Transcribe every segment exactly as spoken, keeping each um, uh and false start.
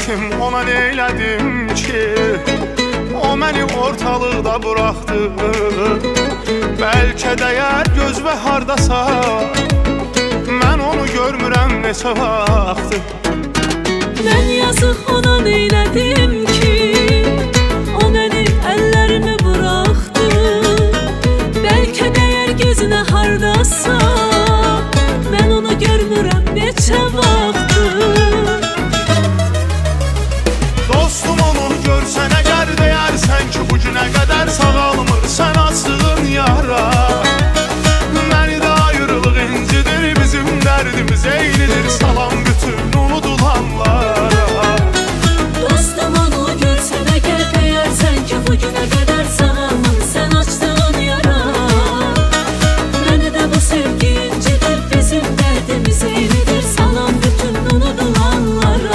qismətim, ona neylədim ki, o məni ortalıqda buraxdı. Bəlkə dəyər göz və hardasa, mən onu görmürəm neçə vaxtı. Mən yazıq ona neylədim ki, o məni əllərimi buraxdı. Bəlkə dəyər gözünə hardasa, mən onu görmürəm neçə vaxtı. Dostum onu görsən əgər deyərsən ki, bu günə qədər sağalmır sən açdığın yara. Məni də ayrılıq incidir, bizim dərdimiz eynidir, salam bütün unudulanlara. Dostum onu görsən əgər deyərsən ki, bu günə qədər sağalmır sən açdığın yara. Məni də bu sevgi incidir, bizim dərdimiz eynidir, salam bütün unudulanlara.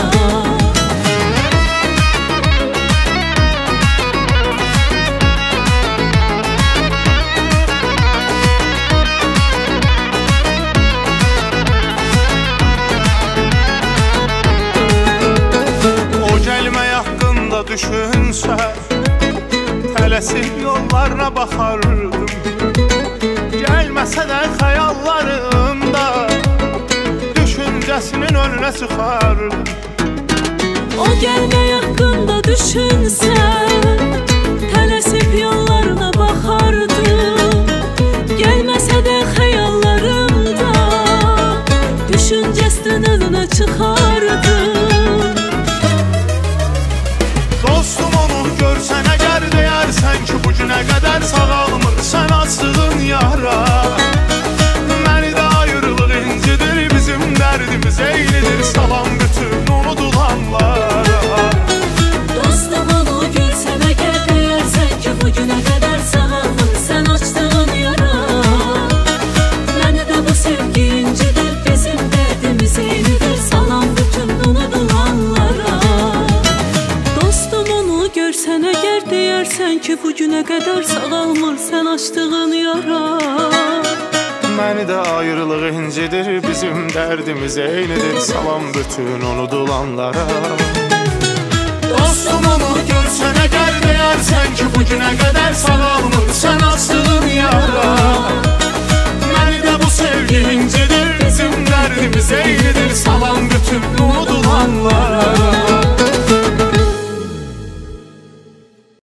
Düşünsə, tələsik yollarına baxardım. Gəlməsə də xəyallarımda düşüncəsinin önünə çıxardım. O gəlmək haqqında düşünsə, tələsib yollarına baxardım. Gəlməsə də xəyallarımda düşüncəsinin önünə çıxardım. Dostum onu görsən əgər deyərsən ki, bu günə qədər sağalmır sən açdığın yara. Məni də ayrılıq incidir, bizim dərdimiz eynidir, salam bütün unudulanlara. Dostum onu görsən əgər deyərsən ki, bu günə qədər sağalmır sən açdığın yara. Məni də bu sevgi incidir, bizim dərdimiz eynidir, salam bütün unudulanlara. Görsən əgər deyərsən ki, bu günə qədər sağalmır sən açdığın yara. Məni də ayrılıq incidir, bizim dərdimiz eynidir, salam bütün unudulanlara. Dostum onu görsən əgər deyərsən ki, bu günə qədər sağalmır sən açdığın yara. Məni də bu sevgi incidir, bizim dərdimiz eynidir, salam bütün unudulanlara.